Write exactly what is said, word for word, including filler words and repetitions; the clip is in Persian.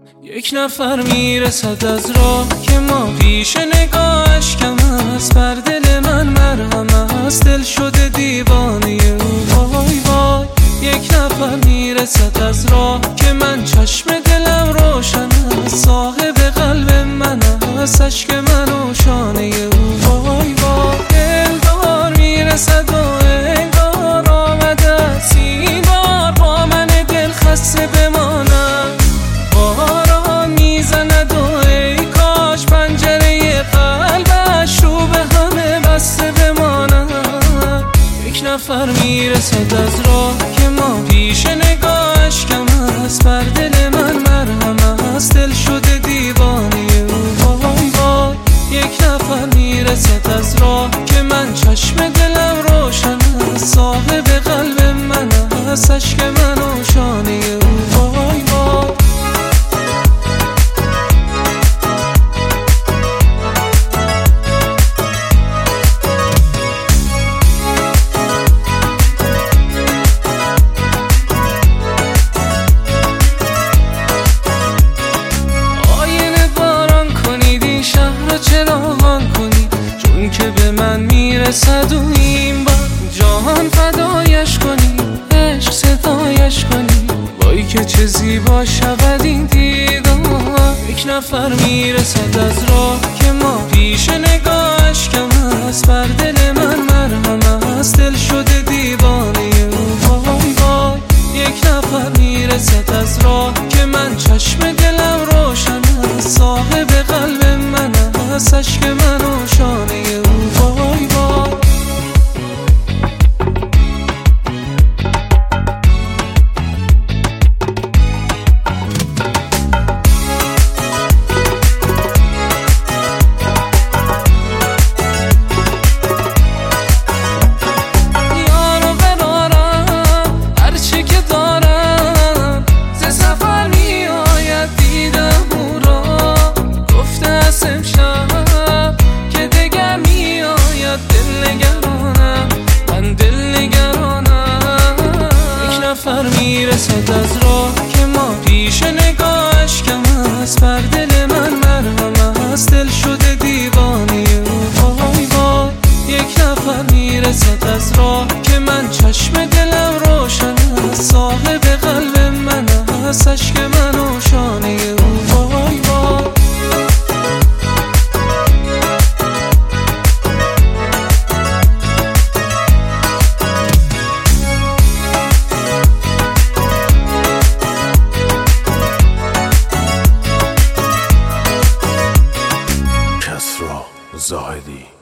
یک نفر میرسد از راه که ما پیش نگاهش کم است، بر دل من مرهم است، دل شده دیوانه او. وای وای یک نفر میرسد از راه که من چشم دلم روشن است، صاحب قلب من است، عشق من و شانه او. وای وای دلدار میرسد و انگار آمده است این بار با من دل خسته بمانم، باران میزند و ای کاش پنجره قلبش رو به همه بسته بمانم. یک نفر میرسد از راه که ما پیش نگاهش کم است، بر دل من مرهم است، دل شده دیوانه او. وای وای یک نفر میرسد از راه که من چشم دلم روشن است، صاحب قلب من است، عشق من و شانه او. وای وای چراغان کنی چون که به من میرسد و این بار جهان فدایش کنی، عشق صدایش کنی، وای که چه زیبا شود این دیدار. یک نفر میرسد از راه که ما پیش نگاهش کم است، بر دل من مرهم است، دل شده دیوانه او. وای وای یک نفر میرسد از راه که من چشم دلم روشن است، صاحب قلب من است، عشق من و شانه او. وای وای یارو قرارم هرچی که دارم ز سفر میآید دیدم او را، گفته است امشب که دگر میآید، دل نگرانم من دل نگرانم. یک نفر میرسد از راه که ما پیش نگاهش کم است، بر دل من مرهم است، دل شده دیوانه او. وای وای یک نفر میرسد از راه که من چشم دلم روشن است، صاحب قلب من است، عشق من و شانه او. وای وای کسری زاهدی.